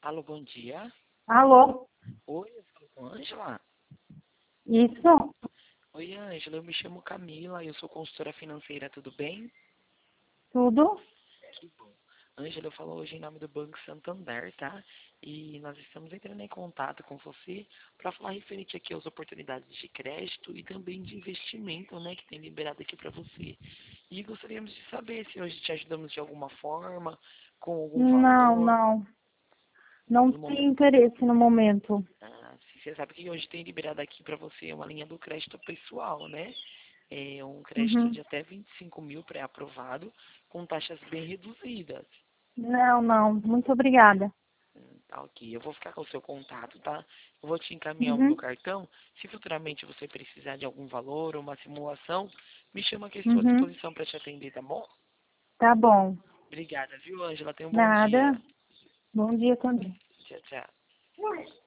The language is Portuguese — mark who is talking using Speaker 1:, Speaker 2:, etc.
Speaker 1: Alô, bom dia.
Speaker 2: Alô?
Speaker 1: Oi, eu falo com a Ângela.
Speaker 2: Isso?
Speaker 1: Oi, Ângela, eu me chamo Camila, eu sou consultora financeira, tudo bem?
Speaker 2: Tudo?
Speaker 1: Que bom. Ângela, eu falo hoje em nome do Banco Santander, tá? E nós estamos entrando em contato com você para falar referente aqui às oportunidades de crédito e também de investimento, né, que tem liberado aqui para você. E gostaríamos de saber se hoje te ajudamos de alguma forma, com algum
Speaker 2: Não,
Speaker 1: valor.
Speaker 2: não. Não
Speaker 1: No
Speaker 2: tenho
Speaker 1: momento,
Speaker 2: interesse no momento.
Speaker 1: se você sabe que hoje tem liberado aqui para você uma linha do crédito pessoal, né? É um crédito
Speaker 2: Uhum.
Speaker 1: de até 25 mil pré-aprovado, com taxas bem reduzidas.
Speaker 2: Não, não. Muito obrigada.
Speaker 1: Tá, ok. Eu vou ficar com o seu contato, tá? Eu vou te encaminhar o meu
Speaker 2: Uhum.
Speaker 1: cartão. Se futuramente você precisar de algum valor ou uma simulação, me chama que estou à
Speaker 2: Uhum.
Speaker 1: disposição para te atender, tá bom?
Speaker 2: Tá bom.
Speaker 1: Obrigada, viu, Ângela? Tenha um bom dia.
Speaker 2: Nada. Bom dia também.
Speaker 1: Tchau, tchau.